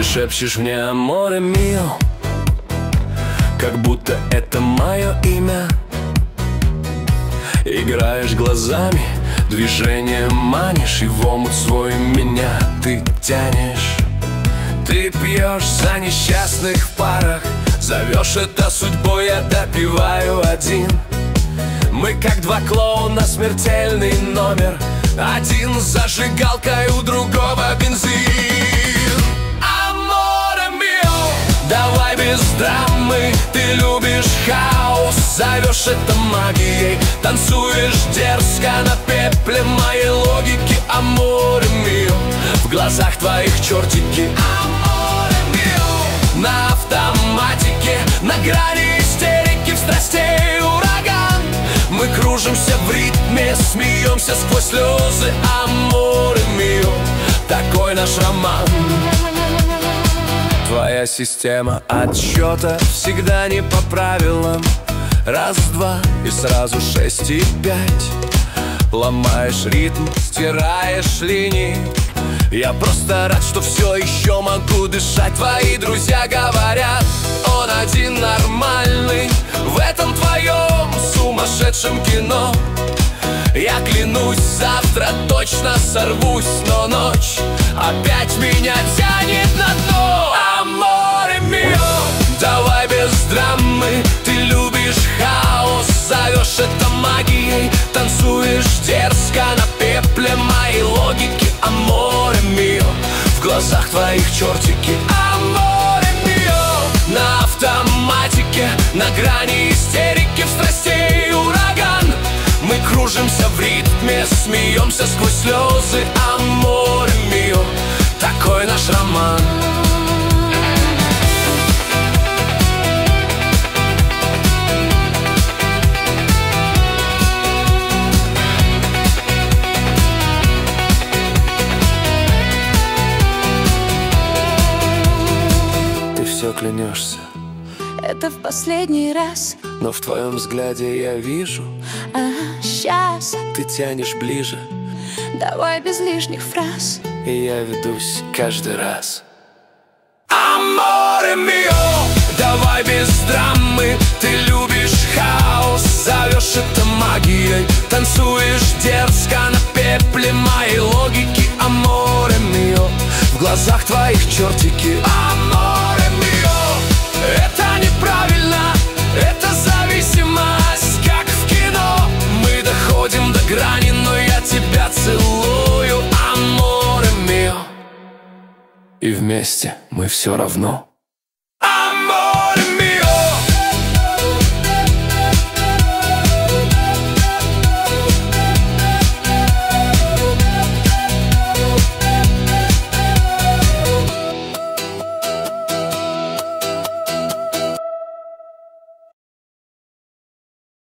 Ты шепчешь мне аморе мио, как будто это мое имя. Играешь глазами, движением манишь, и в омут свой меня ты тянешь. Ты пьешь за несчастных в парах, зовешь это судьбой, я допиваю один. Мы как два клоуна, смертельный номер, один с зажигалкой, у другого бензин. Аморе мио, давай без драмы. Ты любишь хаос, зовешь это магией, танцуешь дерзко на пепле моей логики. Аморе мио, в глазах твоих чертики. Аморе мио, на автоматике, на грани истерики, в страстей ураган. Мы кружимся в ритме, смеемся сквозь слезы. Аморе мио, такой наш роман. Твоя система отсчета всегда не по правилам. Раз, два и сразу 6 и 5. Ломаешь ритм, стираешь линии. Я просто рад, что все еще могу дышать. Твои друзья говорят, он один нормальный в этом твоем сумасшедшем кино. Я клянусь, завтра точно сорвусь, но ночь опять меня тянет на дно. Аморе мио, давай без драмы. Ты любишь хаос, зовешь это магией, танцуешь дерзко на пепле моей логики. Аморе мио, в глазах твоих чертики. Аморе мио, на автоматике, на грани истерики, в страстей ураган. Мы кружимся в ритме, смеемся сквозь слезы. Аморе мио, такой наш роман. Ты все клянешься, это в последний раз, но в твоем взгляде я вижу, сейчас ты тянешь ближе, давай без лишних фраз. и я ведусь каждый раз. Аморе мио, давай без драмы. Ты любишь хаос, зовешь это магией, танцуешь дерзко на пепле моей логики. Аморе мио, в глазах твоих чертики. Аморе мио, это неправильно, это зависимость, как в кино. Мы доходим до грани, но я тебя целую. Аморе мио, и вместе мы все равно.